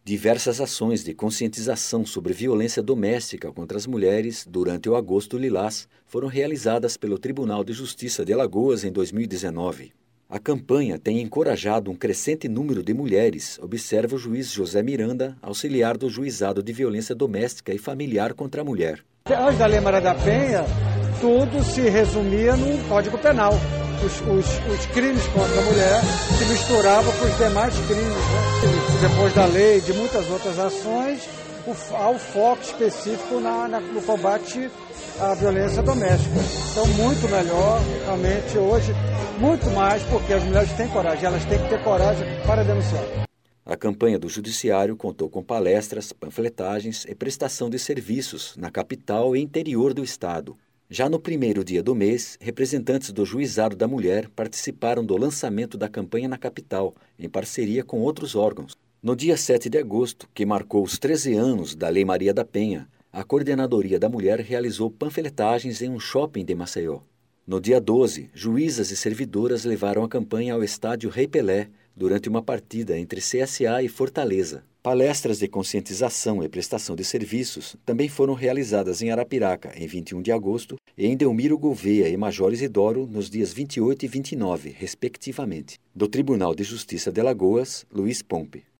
Diversas ações de conscientização sobre violência doméstica contra as mulheres durante o Agosto Lilás foram realizadas pelo Tribunal de Justiça de Alagoas em 2019. A campanha tem encorajado um crescente número de mulheres, observa o juiz José Miranda, auxiliar do Juizado de Violência Doméstica e Familiar contra a Mulher. Antes da Lei Maria da Penha, tudo se resumia no Código Penal. Os crimes contra a mulher se misturavam com os demais crimes, né? Depois da lei, de muitas outras ações, há o foco específico no combate à violência doméstica. Então, muito melhor, realmente, hoje, muito mais, porque as mulheres têm coragem, elas têm que ter coragem para denunciar. A campanha do Judiciário contou com palestras, panfletagens e prestação de serviços na capital e interior do estado. Já no primeiro dia do mês, representantes do Juizado da Mulher participaram do lançamento da campanha na capital, em parceria com outros órgãos. No dia 7 de agosto, que marcou os 13 anos da Lei Maria da Penha, a Coordenadoria da Mulher realizou panfletagens em um shopping de Maceió. No dia 12, juízas e servidoras levaram a campanha ao estádio Rei Pelé, durante uma partida entre CSA e Fortaleza. Palestras de conscientização e prestação de serviços também foram realizadas em Arapiraca, em 21 de agosto, e em Delmiro Gouveia e Major Isidoro, nos dias 28 e 29, respectivamente. Do Tribunal de Justiça de Alagoas, Luiz Pompe.